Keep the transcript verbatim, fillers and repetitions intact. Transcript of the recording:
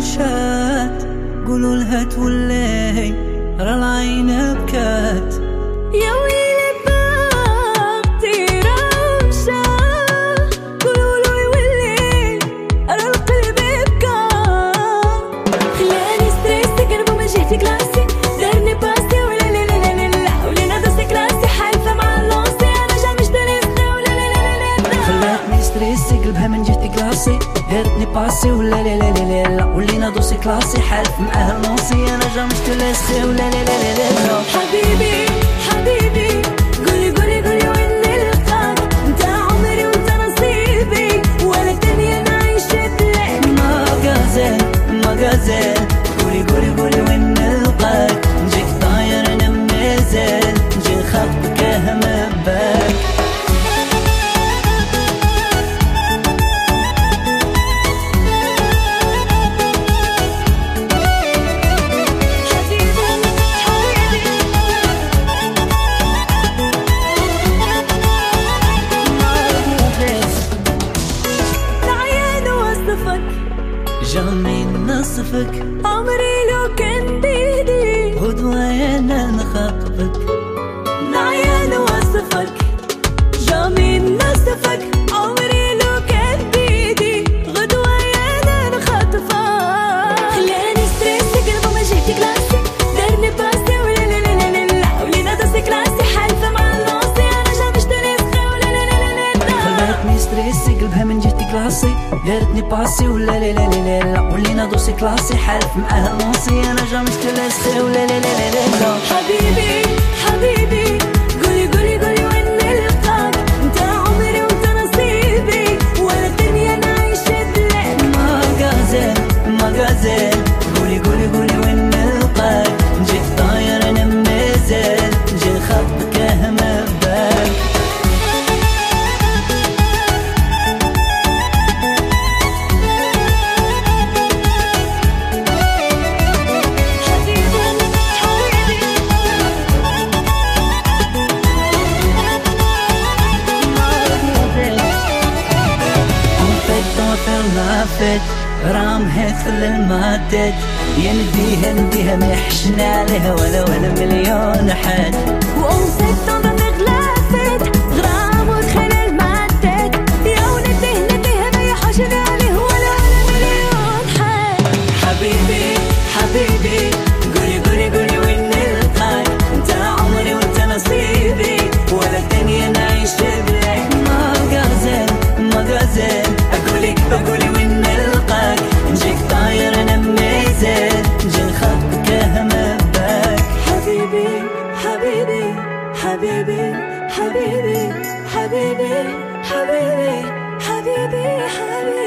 مشات قولوا لها تولي راه العين بكات. يا ويلي بختي راه مشا قولوا له يولي راه القلب بكا. خلاني ستريسي كنبو من جهتي كلاسي دارني باسي ولا لا لا لا لا ولينا دوسي كلاسي حالفه مع اللونسي انا جا مش داري ولا لا لا لا لا. خلاتني ستريسي قلبها من جهتي كلاسي دارتني باسي ولا لا لا لا لا ولينا دوسي كلاسي حالف معاه اللونسي انا جا مش كلاسي ولا لا لا لا لا. حبيبي حبيبي قولي قولي قولي وين نلقاك انت عمري وانت نصيبي ولا الدنيا نعيش بلاك. ماغازين ماغازين قولي قولي قولي وين نلقاك نجيك طاير انا مازال نجي نخبك اهم باك. جامي نصفك عمري لو كان بيدي غدوة انا نخاطبك نعيان وصفك جامي نصفك عمري لو كان بيدي غدوة انا نخاطفك. خلاني ستريسي قلبه ما جهتي كلاسي دارني باسي ولا لا لا لا لا ولينا دوسي كلاسي حالفه مع اللونسي انا جا مش تنسخه ولا لا لا لا لا. خلاتني ستريسي قلبها من جهتي كلاسي دارتني باسي ولا لا لا لا لا ولينا دوسي كلاسي حالف معاه اللونسي انا جا مش كلاسي ولا لا لا لا لا. حبيبي حبيبي قولي قولي قولي وين نلقاك انت عمري وانت نصيبي ولا الدنيا نعيش بلاك. ماغازين ماغازين قولي قولي قولي وين نلقاك نجيك طاير انا مازال نجي نخبك اهم باك. لافت رام هيث للمادد ينديها نديها ما يحشنا عليها ولا ولا مليون حد. وأوصيت طبع غلافت غرام ودخل المادد يا ونديه نديها ما يحشنا عليه ولا ولا مليون حد. حبيبي حبيبي قولي قولي قولي وين نلقاك انت عمري وانت نصيبي ولا الدنيا نعيش بلاك. ماغازين ماغازين اقولك اقولي وين نلقاك نجيك طاير انا مازال نجي نخبك اهم باك. حبيبي حبيبي حبيبي حبيبي حبيبي حبيبي حبيبي حبيبي